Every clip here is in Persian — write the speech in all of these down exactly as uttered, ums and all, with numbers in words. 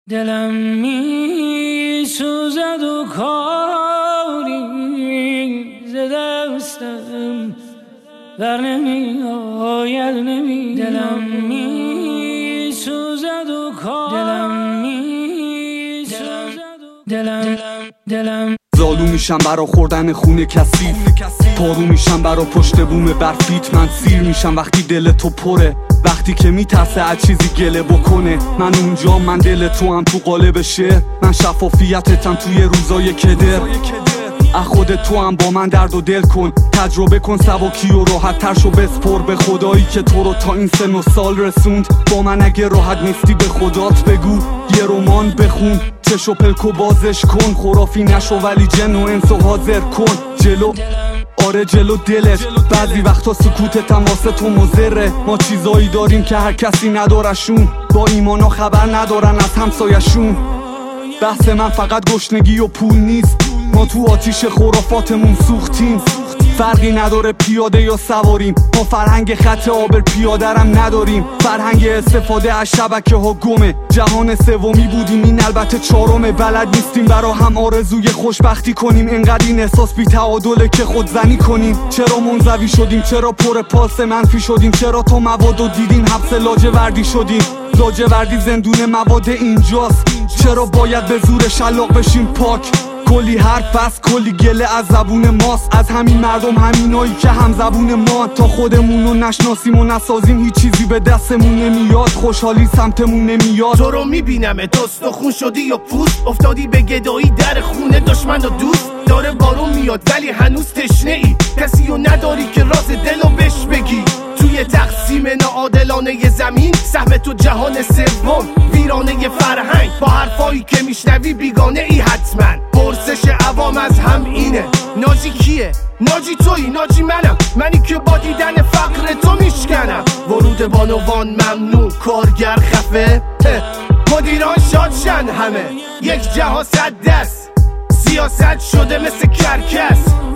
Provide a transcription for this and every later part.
دلم می سوزد و کاری ز دستم بر نمی آید نمی دلم می سوزد و کاری دلم می سوزد و دلم دلم زالو میشم برا خوردن خون کثیف، پارو میشم برا پشت بوم برفیت. من سیر میشم وقتی دل تو پره، وقتی که میترسه از چیزی گله بکنه. من اونجا، من دل تو هم تو قالب شعر، من شفافیتتم توی روزای کدر. از خود تو هم با من درد و دل کن، تجربه کن سبکی و راحت تر شو. بسپر به خدایی که تو رو تا این سن و سال رسوند. با من اگه راحت نیستی به خدات بگو، یه رمان بخون، چشو پلکو بازش کن. خرافی نشو ولی جن و انسو حاضر کن جلو، آره جلو دلت. بعضی وقتا سکوتت هم واسه تو مضره. ما چیزایی داریم که هر کسی ندارشون، با ایمانا خبر ندارن از همسایشون. بحث من فقط گشنگی و پول نیست، ما تو آتیش خرافاتمون سوختیم. فرقی نداره پیاده یا سواریم، ما فرهنگ خط آبر پیادرم نداریم. فرهنگ استفاده از شبکه ها گمه، جهان سومی بودیم این البته چهارمه. بلد نیستیم برا هم آرزوی خوشبختی کنیم، انقدر این احساس بی تعادله که خودزنی کنیم. چرا منزوی شدیم، چرا پر پاس منفی شدیم، چرا تا مواد و دیدیم حبس لاجوردی شدیم. لاجوردی زندون مواد اینجاست، چرا باید به زور شلاق بشیم پاک. کلی حرف بس، کلی گله از زبون ماست، از همین مردم، همینایی که هم زبون ما. تا خودمونو نشناسیم و نسازیم هیچ چیزی به دستمون نمیاد، خوشحالی سمتمون نمیاد. تو رو میبینم دست و خون شدی یا پوست، افتادی به گدایی در خونه دشمن و دوست. داره بارون میاد ولی هنوز تشنه ای، کسی رو نداری که راز دلو بهش بگی. توی تقسیم ناعادلانه زمین، سهم تو جهان سوم، ویرانه فرهنگ. با حرفایی که میشنوی بیگانه ای حتما. پرسش عوام از هم اینه، ناجی کیه؟ ناجی تویی، ناجی منم، منی که با دیدن فقر تو میشکنم. ورود بانوان ممنوع، کارگر خفه، مدیران شادشن همه. یک جهان صد دست، سیاست شده مثل کرکس.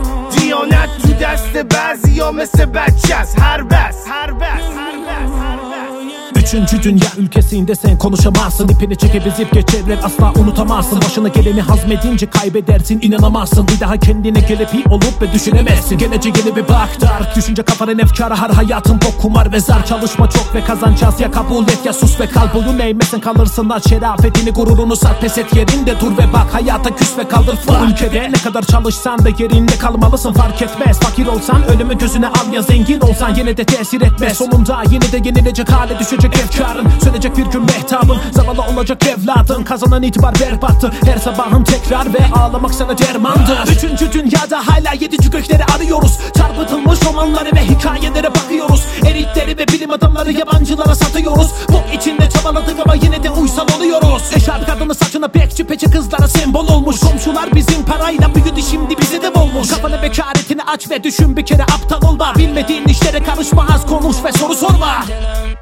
دیانت تو دست بعضیا مثل بچه است. Her best, her best, her best, her best. Üçüncü dünya ülkesinde sen konuşamazsın, ipini çekip ezip geçerler asla unutamazsın. Başına geleni hazmedince kaybedersin, inanamazsın. Bir daha kendine gelip iyi olup ve düşünemezsin. Geleceğine bir bak dar, düşünce kafanın efkarı, her hayatın bok, kumar ve zar. Çalışma çok ve kazanç az, ya kabul et ya sus ve kal. Boyun eğmesin kalırsın aç, şerafetini gururunu sat. Pes et yerinde dur ve bak, hayata küs ve kaldır fark. Bu ülkede ne kadar çalışsan da yerinde kalmalısın, fark etmez. Fakir olsan ölümü gözüne al, ya zengin olsan yine de tesir etmez. Sonunda yine de yenilecek hale düşecek efkarın, sönecek bir gün mehtabın. Zavallı olacak evladın, kazanan itibar berbattı. Her sabahın tekrar ve ağlamak sana dermandır. Üçüncü dünyada hala yedinci gökleri arıyoruz. Çarpıtılmış romanları ve hikayelere bakıyoruz. Elitleri ve bilim adamları yabancılara satıyoruz. Bu içinde çabaladık ama yine de uysal oluyoruz. Eşarp kadını saçına bekçi peçe kızlara sembol olmuş. Komşular bizim parayla büyüdü, şimdi bize de olmuş. Kafanı bekaretini aç ve düşün bir kere, aptal olma. Bilmediğin işlere karışma, az konuş ve soru sorma.